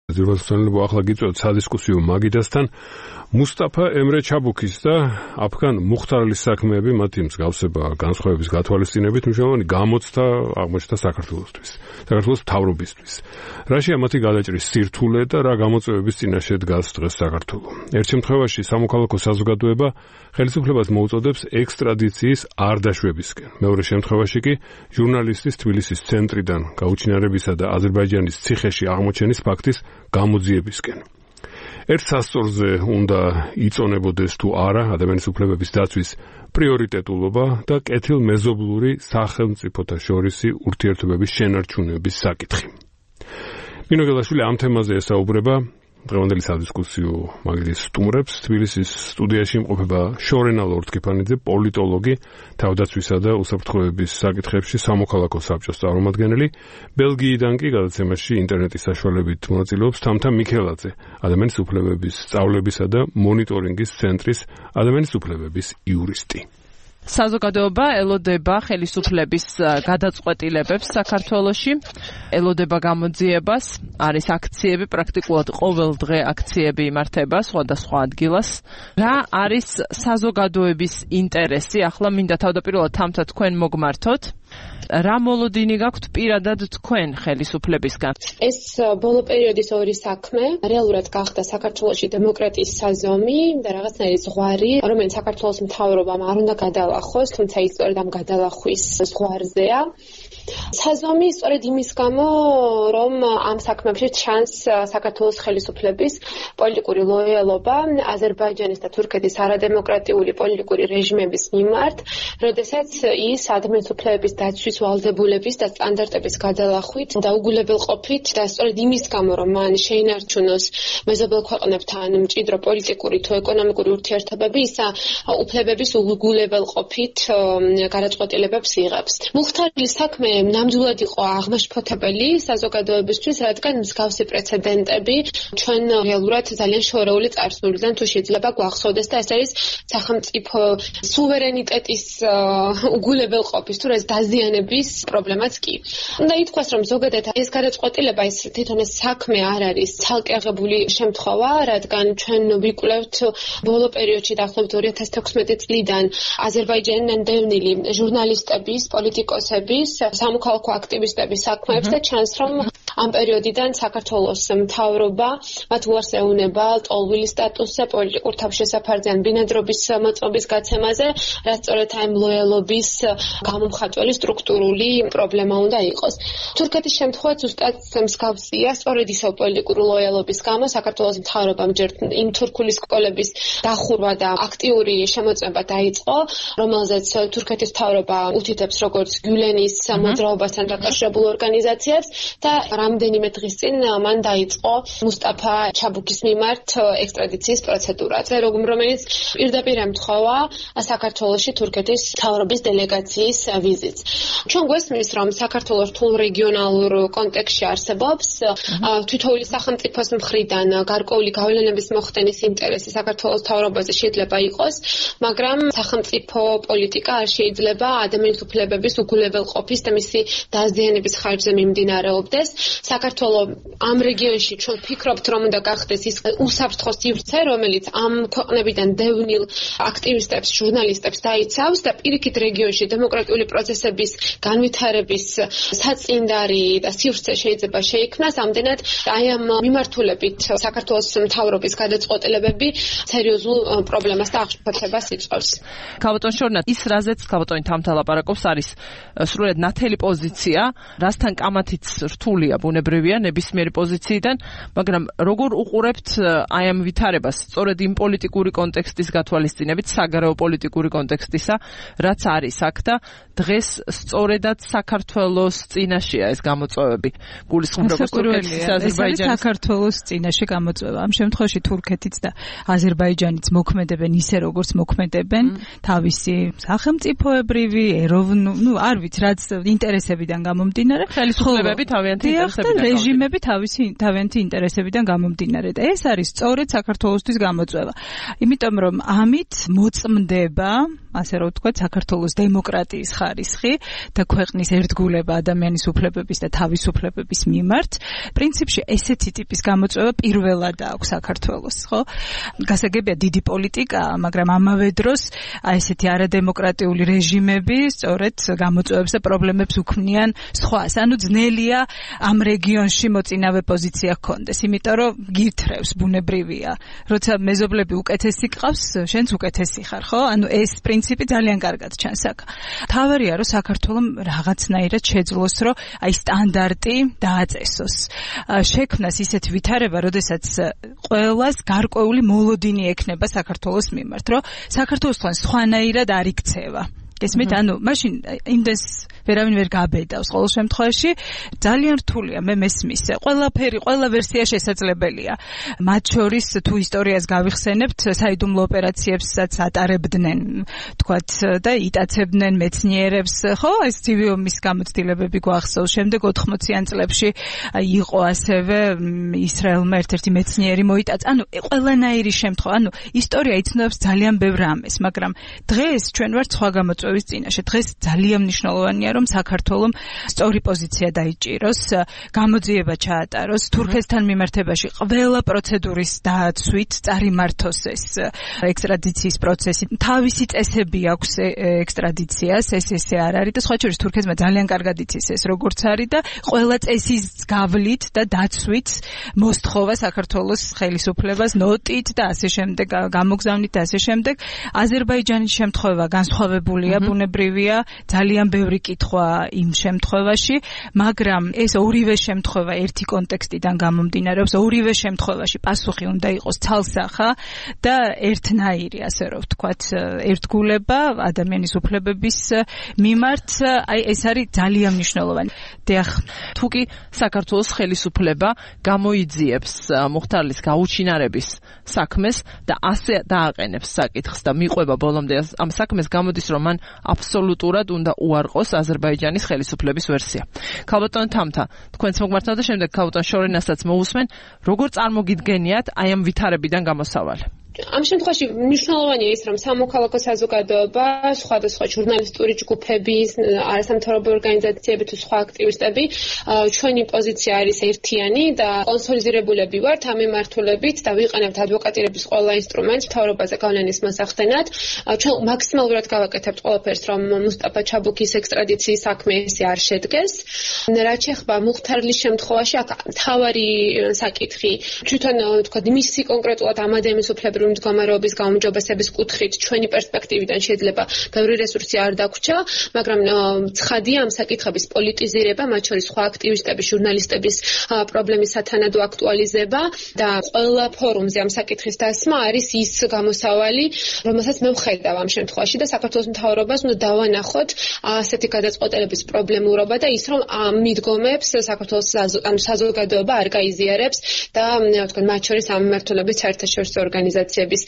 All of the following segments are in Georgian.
ზურგასწავლება ახლა გიწევთ სადისკუსიო მაგიდასთან მუსტაფა ემრე ჩაბუქის და აფგან მუხთარალის საქმეები მათი მსგავსება განსხვავების გათვალისწინებით მნიშვნელოვანი გამოცდა აღმოჩნდა საქართველოსთვის, საქართველოს მთავრობისთვის. რაშია მათი გადაჭრის სირთულე და რა გამოწვევების წინაშე დგას დღეს საქართველო. ერთ შემთხვევაში სამოქალაქო საზოგადოება ხელისუფლებას მოუწოდებს ექსტრადიციის არ დაშვებისკენ. მეორე შემთხვევაში კი ჟურნალისტის თბილისის ცენტრიდან გაუჩინარებისა და აზერბაიჯანის ციხეში აღმოჩენის ფაქტის გამოძიებისკენ. ერთ სასწორზე უნდა იწონებოდეს თუ არა ადამიანის უფლებების დაცვის პრიორიტეტულობა და კეთილმეზობლური სახელმწიფოთა შორისი ურთიერთობების შენარჩუნების საკითხი. მინო გელაშვილი ამ თემაზე ესაუბრება დღევანდელი სადისკუსიო მაგიდის სტუმრებს. თბილისის სტუდიაში იმყოფება შორენა ლორთქიფანიძე, პოლიტოლოგი, თავდაცვისა და უსაფრთხოების საკითხებში სამოქალაქო საბჭოს წარმომადგენელი. ბელგიიდან კი გადაცემაში ინტერნეტის საშუალებით მონაწილეობს თამთა მიქელაძე, ადამიანის უფლებების სწავლებისა და მონიტორინგის ცენტრის ადამიანის უფლებების იურისტი. საზოგადოება ელოდება ხელისუფლების გადაწყვეტილებებს საქართველოში, ელოდება გამოძიებას, არის აქციები, პრაქტიკულად ყოველ დღე აქციები იმართება სხვადასხვა ადგილას. რა არის საზოგადოების ინტერესი? ახლა მინდა თავდაპირველად თამთა თქვენ მოგმართოთ. რა მოლოდინი გაქვთ პირადად თქვენ ხელისუფლებისგან? ეს ბოლო პერიოდის ორი საქმე რეალურად გახდა საქართველოში დემოკრატიის საზომი და რაღაცნაირი ზღვარი, რომელიც საქართველოს მთავრობამ არ უნდა გადალახოს, თუმცა ის სწორედ ამ გადალახვის ზღვარზეა. საზომი სწორედ იმის გამო, რომ ამ საქმეებში ჩანს საქართველოს ხელისუფლების პოლიტიკური ლოიალობა აზერბაიჯანის და თურქეთის არადემოკრატიული პოლიტიკური რეჟიმების მიმართ, როდესაც ის ადამიანის უფლებების დაცვის ვალდებულების და სტანდარტების გადალახვით და უგულებელყოფით და სწორედ იმის გამო, რომ მან შეინარჩუნოს მეზობელ ქვეყნებთან მჭიდრო პოლიტიკური თუ ეკონომიკური ურთიერთობები, ის უფლებების უგულებელყოფით გადაწყვეტილებებს იღებს. მუხთარალის საქმე ნამდვილად იყო აღმაშფოთებელი საზოგადოებისთვის, რადგან მსგავსი პრეცედენტები ჩვენ რეალურად ძალიან შორეული წარსულიდან თუ შეიძლება გვახსოვდეს და ეს არის სახელმწიფო სუვერენიტეტის უგულებელყოფის თუ ეს დაზიანების პრობლემაც კი. უნდა ითქვას, რომ ზოგადად ეს გადაწყვეტილება, ეს თვითონ ეს საქმე არ არის ცალკე აღებული შემთხვევა, რადგან ჩვენ ვიკვლევთ ბოლო პერიოდში დაახლოებით 2016 წლიდან აზერბაიჯანიდან დევნილი ჟურნალისტების, პოლიტიკოსების, სამოქალაქო აქტივისტების საქმეებს და ჩანს, რომ ამ პერიოდიდან საქართველოს მთავრობა მათ უარს ეუნება ტოლვილის სტატუსზე, პოლიტიკურ თავშესაფარზე ან ბინადრობის მოწმობის გაცემაზე, რაც სწორედ ამ ლოიალობის გამომხატველი სტრუქტურული პრობლემა უნდა იყოს. თურქეთის შემთხვევა ზუსტად მსგავსია, სწორედ ისევ პოლიტიკური ლოიალობის გამო საქართველოს მთავრობამ ჯერ იმ თურქული სკოლების დახურვა და აქტიური შემოწმება დაიწყო, რომელზეც თურქეთის მთავრობა უთითებს როგორც გულენის მოძრაობასთან დაკავშირებულ ორგანიზაციებს და რამდენიმე დღის წინ მან დაიწყო მუსტაფა ჩაბუქის მიმართ ექსტრადიციის პროცედურაც, რომელიც პირდაპირ ემთხვევა საქართველოში თურქეთის მთავრობის დელეგაციის ვიზიტს. ჩვენ გვესმის, რომ საქართველოს რთულ რეგიონალურ კონტექსტში არსებობს თითოეული სახელმწიფოს მხრიდან გარკვეული გავლენების მოხდენის ინტერესი საქართველოს მთავრობაზე შეიძლება იყოს, მაგრამ სახელმწიფო პოლიტიკა არ შეიძლება ადამიანის უფლებების უგულებელყოფის და მისი დაზიანების ხარჯზე მიმდინარეობდეს. საქართველოს ამ რეგიონში ჩვენ ვფიქრობთ, რომ უნდა გახდეს ის უსაფრთხო სივრცე, რომელიც ამ ქვეყნებიდან დევნილ აქტივისტებს, ჟურნალისტებს დაიცავს და პირიქით რეგიონში დემოკრატიული პროცესების განვითარების საწინდარი და სივრცე შეიძლება შეიქმნას. ამდენად აი ამ მიმართულებით საქართველოს მთავრობის გადაწყვეტილებები სერიოზულ პრობლემას და აღშფოთებას იწვევს. ქალბატონ შორნა, ის რაზეც ქალბატონი თამთა ლაპარაკობს, არის სრულად ნათელი პოზიცია, რასთან კამათიც რთულია, ბუნებრივია ნებისმიერი პოზიციიდან, მაგრამ როგორ უყურებთ აი ამ ვითარებას, სწორედ იმ პოლიტიკური კონტექსტის გათვალისწინებით, საგარეო პოლიტიკური კონტექსტისა, რაც არის აქ და დღეს სწორედად საქართველოს წინაშეა ეს გამოწვევები. გულისხმობ როგორც თურქეთის, აზერბაიჯანის საქართველოს წინაშე გამოწვევა. ამ შემთხვევაში თურქეთიც და აზერბაიჯანიც მოქმედებენ ისე როგორც მოქმედებენ, თავისი სახელმწიფოებრივი, არ ვიცი, რაც ინტერესებიდან გამომდინარე, ხელისუფლებები თავიანთი ინტერესებიდან, რეჟიმები თავიანთი ინტერესებიდან გამომდინარე. და ეს არის სწორედ საქართველოსთვის გამოწვევა. იმიტომ რომ ამით მოწმდება, ასე რომ ვთქვათ, საქართველოს დემოკრატიის ხარისხი და ქვეყნის ერთგულება ადამიანის უფლებების და თავისუფლებების მიმართ. პრინციპში ესეთი ტიპის გამოწვევა პირველად აქვს საქართველოს, ხო? გასაგებია დიდი პოლიტიკა, მაგრამ ამავე დროს ესეთი არადემოკრატიული რეჟიმები სწორედ გამოწვევებს და პრობლემებს უქმნიან სხვას. ანუ ძნელია ამ რეგიონში მოწინავე პოზიცია ჰქონდეს, იმიტომ რომ გირთრევს ბუნებრივია. როცა მეზობლები უკეთესი გყავს, შენც უკეთესი ხარ, ხო? ანუ ეს პრინციპი ძალიან კარგად ჩანს აქ. თავარია რომ საქართველოს რაღაცნაირად შეძლოს, რომ აი სტანდარტი დააწესოს. შექმნას ისეთ ვითარება, როდესაც ყველას გარკვეული მოლოდინი ექნება საქართველოს მიმართ, რომ საქართველოს თან სხვანაირად არ იქცევა. გესმით, ანუ მაშინ იმდენს ვერავინ ვერ გაბედავს ყოველ შემთხვევაში. ძალიან რთულია, მე მესმის. ყველაფერი, ყველა ვერსია შესაძლებელია. მათ შორის თუ ისტორიას გავიხსენებთ, საიდუმლო ოპერაციებსაც ატარებდნენ, თქვათ, და იტაცებდნენ მეცნიერებს, ხო? ეს ცივი ომის გამოცდილებები გვახსოვს. შემდეგ 80-იან წლებში იყო ასევე ისრაელმა ერთ-ერთი მეცნიერი მოიტაცა. ანუ ყველანაირი შემთხვევა, ანუ ისტორია იცნობს ძალიან ბევრ რამეს, მაგრამ დღეს ჩვენ ვართ სხვა გამოწვევის წინაშე. დღეს ძალიან მნიშვნელოვანია, რომ საქართველოს სწორი პოზიცია დაიჭიროს, გამოძიება ჩაატაროს, თურქეთთან მიმართებაში ყველა პროცედურის დაცვით წარიმართოს ეს ექსტრადიციის პროცესი. თავისი წესები აქვს ექსტრადიციას, ესე არ არის და სხვა შორის თურქეთმა ძალიან კარგად იცის ეს როგორც არის და ყველა წესის გავლით და დაცვით მოსთხოვა საქართველოს ხელისუფლებას ნოტით და ასე შემდეგ, გამოგზავნით და ასე შემდეგ. აზერბაიჯანის შემთხვევა განსხვავებულია, ბუნებრივია, ძალიან ბევრი კითხვა იმ შემთხვევაში, მაგრამ ეს ორივე შემთხვევა ერთი კონტექსტიდან გამომდინარეობს, ორივე შემთხვევაში პასუხი უნდა იყოს ცალსახა და ერთნაირი, ასე რომ ვთქვათ, ერთგულება ადამიანის უფლებების მიმართ, აი ეს არის ძალიან მნიშვნელოვანი. დიახ, თუ კი საქართველოს ხელისუფლება გამოიძიებს მუხთარლის გაუჩინარების საქმეს და ასე დააყენებს საკითხს და მიყვება ბოლომდე ამ საქმეს, გამოდის რომ მან აბსოლუტურად უნდა უარყოს აზერბაიჯანის ხელისუფლების ვერსია. ქალბატონ თამთა, თქვენც მოგმართავთ და შემდეგ ქალბატონ შორინასაც მოусმენ, როგორ წარმოგიდგენიათ აი ამ ვითარებიდან გამოსავალი? ამ შემთხვევაში მნიშვნელოვანია ის, რომ სამოქალაქო საზოგადოება, სხვადასხვა ჟურნალისტური ჯგუფები, არასამთავრობო ორგანიზაციები თუ სხვა აქტივისტები, ჩვენი პოზიცია არის ერთიანი და კონსოლიდირებულები ვართ ამ მიმართულებით და ვიყენებთ ადვოკატირების ყველა ინსტრუმენტს მთავრობაზე გავლენის მოსახდენად. ჩვენ მაქსიმალურად გავაკეთებთ ყველაფერს, რომ მუსტაფა ჩაბუქის ექსტრადიციის საქმე ესე არ შედგეს. რაც შეეხება მუხთარლის შემთხვევაში, აქ მთავარი საკითხი თვითონ თქვა მისი კონკრეტულად ამ ადამიანის უფლებრივი მდგომარეობის გაუმჯობესების კუთხით ჩვენი პერსპექტივიდან შეიძლება ბევრი რესურსი არ დაგვრჩა, მაგრამ ცხადია ამ საკითხების პოლიტიზირება, მათ შორის სხვა აქტივისტების, ჟურნალისტების პრობლემის სათანადო აქტუალიზება და ყველა ფორუმზე ამ საკითხის დასმა არის ის გამოსავალი, რომელსაც მე ვხედავ ამ შემთხვევაში და საქართველოს მთავრობას უნდა დავანახოთ ასეთი გადაწყვეტილების პრობლემურობა და ის რომ ამ მიდგომებს საქართველოს საზოგადოება არ გაიზიარებს და თქვენ მათ შორის ამ მიმართულებით საერთაშორისო ორგანიზაციების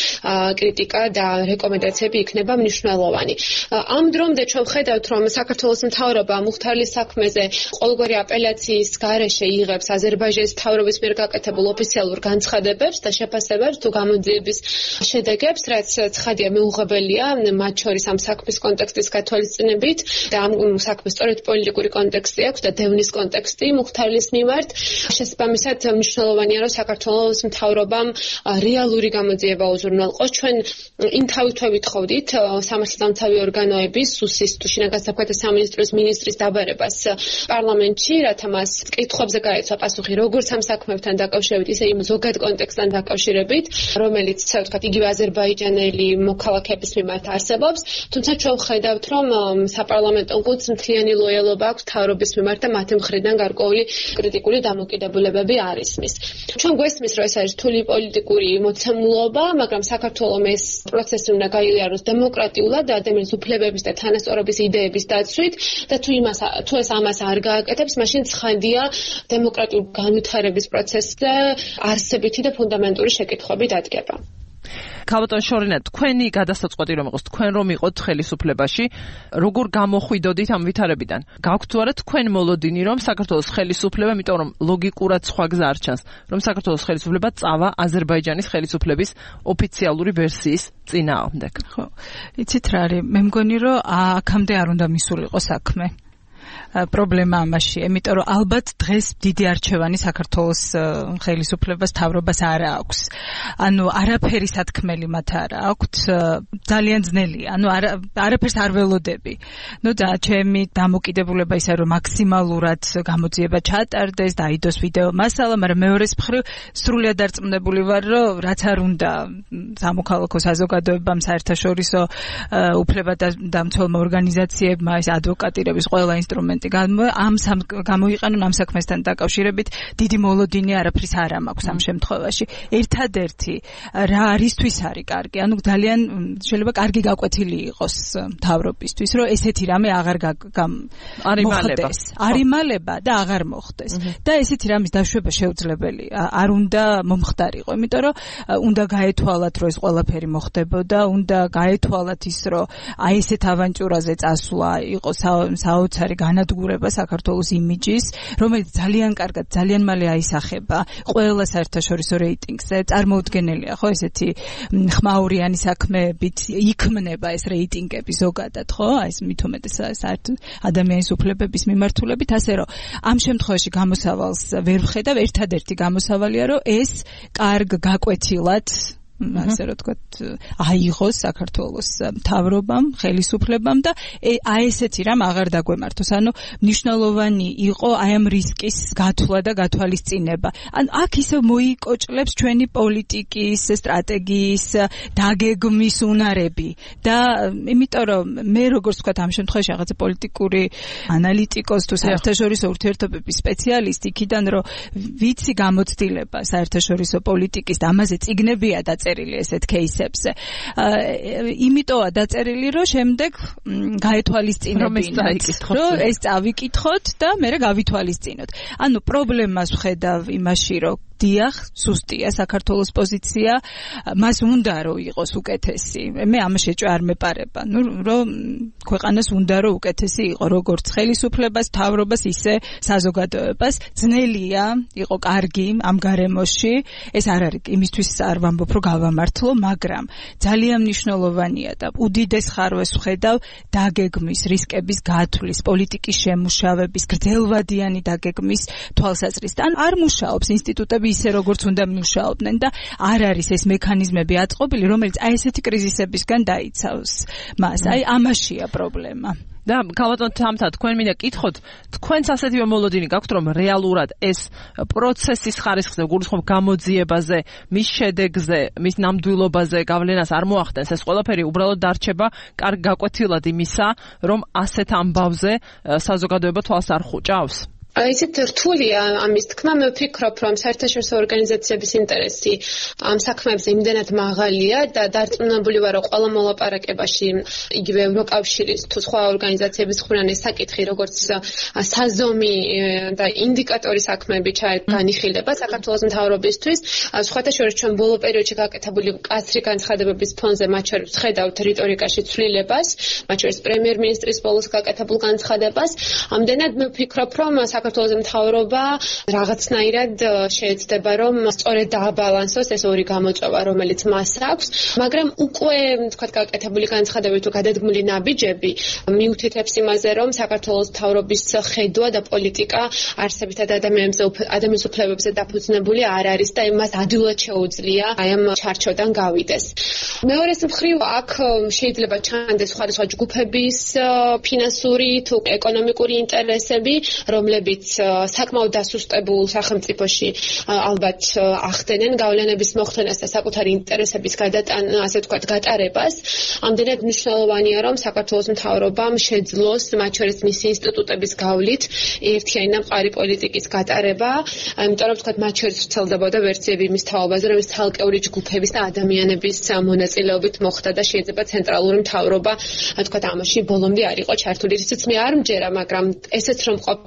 კრიტიკა და რეკომენდაციები იქნება მნიშვნელოვანი. ამ დრომდე ჩვენ ვხედავთ, რომ საქართველოს მთავრობა მუხთარლის საქმეზე ყოველგვარი აპელაციის გარეშე იღებს აზერბაიჯანის მთავრობის მიერ გაკეთებულ ოფიციალურ განცხადებებს და შეფასებებს თუ გამოძიების შედეგებს, რაც ცხადია მეუღებელია მათ შორის ამ საქმის კონტექსტის გათვალისწინებით და ამ საქმის სწორედ პოლიტიკური კონტექსტი აქვს და დევნის კონტექსტი მუხთარლის მიმართ. შესაბამისად მნიშვნელოვანია, რომ საქართველოს მთავრობამ რეალური გამოძიება უზრუნველყოს. ჩვენ იმ თავით ვითხოვდით სამართალდამცავი ორგანოების სუსის თუ შინაგან საქმეთა სამინისტროს მინისტრის დაბარებას პარლამენტში, რათა მას კითხვებზე გაეცვა პასუხი როგორც ამ საქმებთან დაკავშირებით, ისე იმ ზოგად კონტექსტთან დაკავშირებით, რომელიც ვთქვათ იგივე აზერბაიჯანელი მოქალაქეების მიმართ არსებობს. თუმცა ჩვენ ვხედავთ, რომ საპარლამენტო გუნდს მთლიანი ლოიალობა აქვს მთავრობის მიმართ და მათი მხრიდან გარკვეული კრიტიკული დამოკიდებულებები არ ისმის. ჩვენ გვესმის, რომ ეს არის რთული პოლიტიკური მოცემულობა, მაგრამ საქართველოს ეს პროცესი უნდა გაიაროს დემოკრატიულად და ადამიანის უფლებების და თანასწორობის იდეების დაცვით და თუ ეს ამას არ გააკეთებს, მაშინ ცხადია დემოკრატიული განვითარების პროცესზე არსებითი და ფუნდამენტური შეკითხვები დადგება. ქალბატონ შორინა, თქვენი გადასაწყვეტი რომ იყოს, თქვენ რომ იყოთ ხელისუფლებაში, როგორ გამოხვიდოდით ამ ვითარებიდან? გაქვთ თუ არა თქვენ მოლოდინი, რომ საქართველოს ხელისუფლება, იმიტომ რომ ლოგიკურად სხვა გზა არ ჩანს, რომ საქართველოს ხელისუფლება წავა აზერბაიჯანის ხელისუფლების ოფიციალური ვერსიის წინააღმდეგ? ხო. იცით რა არის? მე მგონი რომ აქამდე არ უნდა მისულიყო საქმე. პრობლემა ამაში, იმიტომ რომ ალბათ დღეს დიდი არჩევანი საქართველოს ხელისუფლებას თავრობას არ აქვს. ანუ არაფერი სათქმელი მათ არ აქვთ, ძალიან ძნელია. ანუ არაფერს არ ველოდები. ნუ და ჩემი დამოკიდებულება ისე რომ მაქსიმალურად გამოძიება ჩატარდეს, დაიდოს ვიდეო მასალა, მაგრამ მეორეს მხრივ სრულიად დარწმუნებული ვარ, რომ რაც არ უნდა სამოქალაქო საზოგადოებამ, საერთაშორისო უფლებადამცველმა ორგანიზაციებმა, ეს ადვოკატირების ყველა ინსტრუმენტი გამოიყენონ ამ საქმესთან დაკავშირებით, დიდი მოლოდინი არაფრის არ მაქვს ამ შემთხვევაში. ერთადერთი რა არისთვის არის კარგი, ანუ ძალიან შეიძლება კარგი გაკვეთილი იყოს მთავრობისთვის, რომ ესეთი რამე აღარ მოხდეს. არ იმალება და აღარ მოხდეს. და ესეთი რამის დაშვება შეუძლებელია. არ უნდა მომხდარიყო, იმიტომ რომ უნდა გაეთვალათ, რომ ეს ყველაფერი მოხდებოდა, უნდა გაეთვალათ ის, რომ აი ესეთ ავანტიურაზე წასვლა იყო საოცარი განადგურება საქართველოს იმიჯის, რომელიც ძალიან კარგად, ძალიან მალე აისახება ყველა საერთაშორისო რეიტინგზე. წარმოუდგენელია, ხო, ესეთი ხმაურიანი საქმეებით იქმნება ეს რეიტინგები ზოგადად, ხო? აი ეს მით უმეტეს ადამიანის უფლებების მიმართულებით, ასე რომ ამ შემთხვევაში გამოსავალს ვერ ვხედავ, ერთადერთი გამოსავალია, რომ ეს კარგ გაკვეთილად ასე რომ თქვათ, აიღოს საქართველოს მთავრობამ, ხელისუფლებამ და აი ესეთი რამ აღარ დაგვემართოს. ანუ მნიშვნელოვანი იყო აი ამ რისკის გათვლა და გათვალისწინება. ანუ აქ ისევ მოიკოჭლებს ჩვენი პოლიტიკის, სტრატეგიის, დაგეგმის უნარები და იმიტომ რომ მე როგორც თქვათ ამ შემთხვევაში რაღაცა პოლიტიკური ანალიტიკოს თუ საერთაშორისო ურთიერთობების სპეციალისტი, იქიდან რომ ვიცი გამოცდილება საერთაშორისო პოლიტიკის და ამაზე წიგნებია და ესეთ кейსებზე. იმიტოა დაწერილი, რომ შემდეგ გაეთვალისწინებინოთ, რომ ეს წავიკითხოთ და მე გავითვალისწინოთ. ანუ პრობლემას ვხედავ იმაში, რომ დიახ, სუსტია საქართველოს პოზიცია, მას უნდა რომ იყოს უკეთესი. მე ამაში არ მეპარება. ნუ რომ ქვეყანას უნდა რომ უკეთესი იყო, როგორც ხელისუფლებას, მთავრობას, ისე საზოგადოებას. ძნელია, იყო კარგი ამ გარემოში. ეს არ არის იმისთვის არ ვამბობ, რომ გავამართლო, მაგრამ ძალიან მნიშვნელოვანია და უდიდეს ხარვეს ვხედავ დაგეგმის, რისკების გათვლის, პოლიტიკის შემუშავების, გრძელვადიანი დაგეგმის თვალსაზრისით. არ მუშაობს ინსტიტუტები ისე როგორც უნდა მუშაობდნენ და არ არის ეს მექანიზმები აწყობილი, რომელიც აი ესეთი კრიზისებისგან დაიცავს მას. აი ამაშია პრობლემა. და გავატონთ თამთა, თქვენ მინდა კითხოთ, თქვენც ასეთივე მოლოდინი გაქვთ, რომ რეალურად ეს პროცესის ხარისხზე, გულისხმობ გამოძიებაზე, მის შედეგზე, მის ნამდვილობაზე გავლენას არ მოახდენს, ეს ყველაფერი უბრალოდ დარჩება კარგ გაკვეთილად იმისა, რომ ასეთ ამბავზე საზოგადოება თვალს არ ხუჭავს? ისეთ რთულია ამის თქმა, მე ვფიქრობ, რომ საერთაშორისო ორგანიზაციების ინტერესი ამ საქმეებზე იმდენად მაღალია და დარწმუნებული ვარ, რომ ყველა მოლაპარაკებაში, იგივე ევროკავშირის თუ სხვა ორგანიზაციების მხრიდან ეს საკითხი, როგორც საზომი და ინდიკატორი საქმეები განიხილება საქართველოს მთავრობისთვის. სხვათა შორის ჩვენ ბოლო პერიოდში გაკეთებული მკაცრი განცხადებების ფონზე მათ შორის ვხედავთ რიტორიკაში ცვლილებას, მათ შორის პრემიერ-მინისტრის ბოლოს გაკეთებულ განცხადებას. ამდენად მე ვფიქრობ, რომ საქართველოს მთავრობა რაღაცნაირად შეეცდება, რომ სწორედ დააბალანსოს ეს ორი გამოწვევა, რომელიც მას აქვს, მაგრამ უკვე თქვათ გაკეთებული განცხადებები თუ გადადგმული ნაბიჯები მიუთითებს იმაზე, რომ საქართველოს მთავრობის ხედვა და პოლიტიკა არსებითად ადამიანის უფლებებზე დაფუძნებული არ არის და იმას ადვილად შეუძლია აი ამ ჩარჩოდან გავიდეს. მეორეს მხრივ აქ შეიძლება ჩანდეს სხვადასხვა ჯგუფების ფინანსური თუ ეკონომიკური ინტერესები, რომლებიც საკმაოდ დასუსტებულ სახელმწიფოში ალბათ ახდენენ გავლენების მოხდენას და საკუთარი ინტერესების ასე ვთქვათ გატარებას. ამდენად მნიშვნელოვანია, რომ საქართველოს მთავრობამ შეძლოს მათ შორის მისი ინსტიტუტების გავლით ერთიანი და მყარი პოლიტიკის გატარება, იმიტომ რომ ვთქვათ მათ შორის ვრცელდებოდა ვერსიები იმის თაობაზე, რომ ეს ცალკეული ჯგუფების და ადამიანების მონაწილეობით მოხდა და შეიძლება ცენტრალური მთავრობა ვთქვათ ამაში ბოლომდე არ იყო ჩართული. ისიც მე არ მჯერა, მაგრამ ესეც რომ ყოფილიყო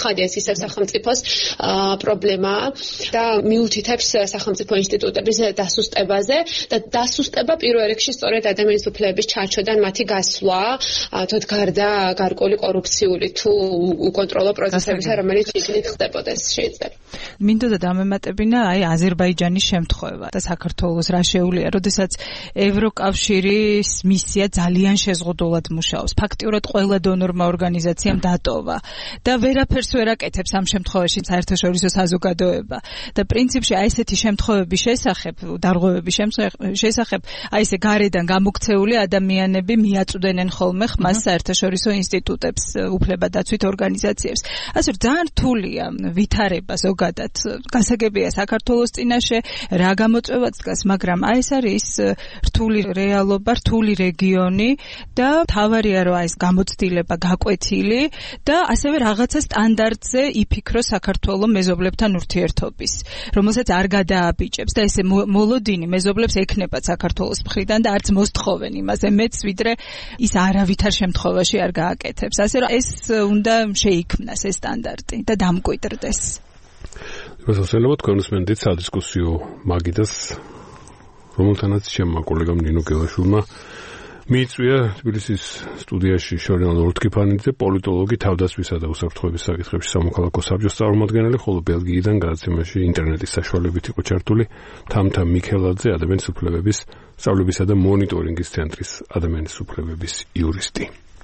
ახალი ეს ისევ სახელმწიფოს პრობლემაა და მიუთითებს სახელმწიფო ინსტიტუტების დასუსტებაზე და დასუსტება პირველ რიგში სწორედ ადამიანის უფლებების ჩარჩოდან მათი გასვლა, თოთ გარდა გარკვეული კორუფციული თუ უკონტროლო პროცესებისა, რომელიც იქნით ხდებოდეს შეიძლება. მინდოდა დამემატებინა აი აზერბაიჯანის შემთხვევა და საქართველოს რა შეუულია, როდესაც ევროკავშირის მისია ძალიან შეზღუდულად მუშაობს. ფაქტიურად ყველა დონორმა ორგანიზაციამ დატოვა და ვერაფერს ვერ აკეთებს ამ შემთხვევაში საერთაშორისო საზოგადოება. და პრინციპში აი ესეთი შემთხვევების შესახებ, დარღვევების შესახებ, აი ესე გარედან გამოქცეული ადამიანები მიაწვდენენ ხოლმე ხმას საერთაშორისო ინსტიტუტებს, უფლებადაცვით ორგანიზაციებს. ასე რომ ძალიან რთულია ვითარება ზოგადად. გასაგებია საქართველოს წინაშე რა გამოწვევაც დგას, მაგრამ აი ეს არის რთული რეალობა, რთული რეგიონი და თავარია რომ ეს გამოცდილება გაკვეთილი და ასევე რაღაცა სტანდარტზე იფიქროს საქართველოს მეზობლებთან ურთიერთობის, რომელსაც არ გადააბიჭებს და ესე მოლოდინი მეზობლებს ექნებათ საქართველოს მხრიდან და არც მოსთხოვენ იმაზე მეც ვიდრე ის არავითარ შემთხვევაში არ გააკეთებს. ასე რომ ეს უნდა შეიქმნას ეს სტანდარტი და დამკვიდრდეს. შესაძლოა თქვენ უსმენთ სადისკუსიო მაგიდას, რომელთანაც ჩემმა კოლეგამ ნინო გელაშვილმა მიიწვია თბილისის სტუდიაში ჟურნალისტ ოლთქიფანიძე, პოლიტოლოგი, თავდასხმისა და უსაფრთხოების საკითხებში სამოქალაქო საბჭოს წარმომადგენელი, ხოლო ბელგიიდან გადაცემაში ინტერნეტის საშუალებით იყო ჩართული თამთა მიქელაძე, ადამიანის უფლებების სწავლებისა და მონიტორინგის ცენტრის ადამიანის უფლებების იურისტი.